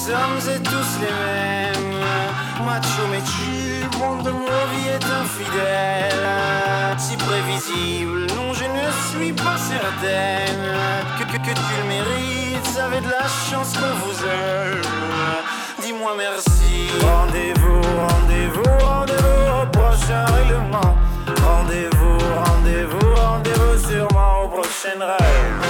sommes et tous les mêmes. Macho mais tu, monde de mon vie est infidèle. Si prévisible, non je ne suis pas certaine que tu le mérites, avez de la chance qu'on vous aime. Dis-moi merci. Rendez-vous, rendez-vous, rendez-vous au prochain règlement. Rendez-vous, rendez-vous, rendez-vous sûrement au prochain rêve.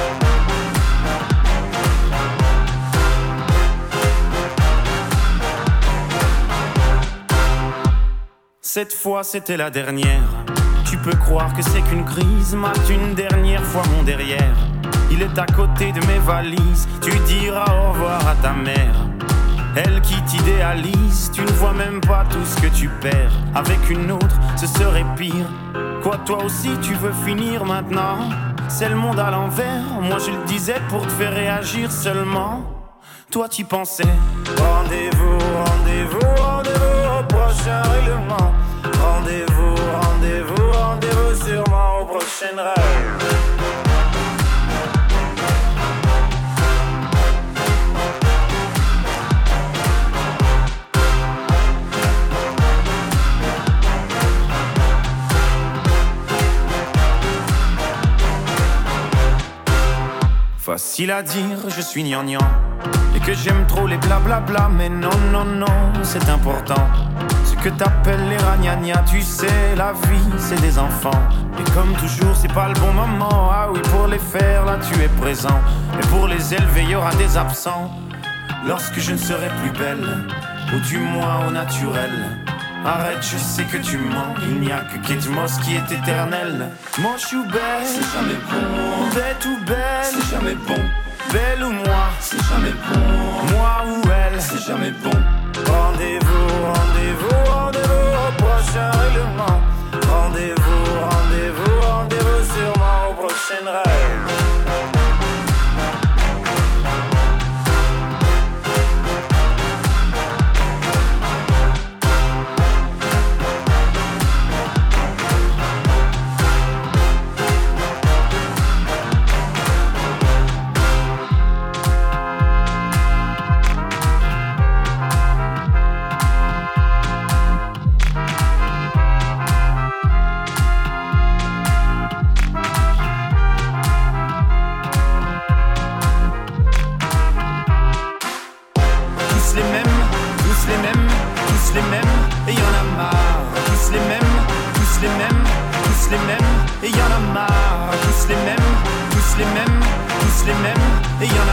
Cette fois c'était la dernière. Tu peux croire que c'est qu'une crise, mate une dernière fois mon derrière. Il est à côté de mes valises, tu diras au revoir à ta mère. Elle qui t'idéalise, tu ne vois même pas tout ce que tu perds. Avec une autre, ce serait pire. Quoi, toi aussi tu veux finir maintenant? C'est le monde à l'envers, moi je le disais pour te faire réagir seulement. Toi t'y pensais. Rendez-vous, rendez-vous, rendez-vous au prochain règlement. Rendez-vous, rendez-vous, rendez-vous sûrement au prochain rêve. Facile à dire, je suis gnangnan et que j'aime trop les blablabla. Mais non, non, non, c'est important. Ce que t'appelles les ragnagnas, tu sais, la vie, c'est des enfants. Et comme toujours, c'est pas le bon moment. Ah oui, pour les faire, là, tu es présent. Et pour les élever, y aura des absents. Lorsque je ne serai plus belle, ou du moins au naturel. Arrête, je sais que tu mens. Il n'y a que Kate Moss qui est éternelle. Moche ou belle, c'est jamais bon. Bête ou belle, c'est jamais bon. Belle ou moi, c'est jamais bon. Moi ou elle, c'est jamais bon. Rendez-vous, rendez-vous, rendez-vous au prochain règlement. Rendez-vous, rendez-vous, rendez-vous sûrement au prochain rêve. Et y'en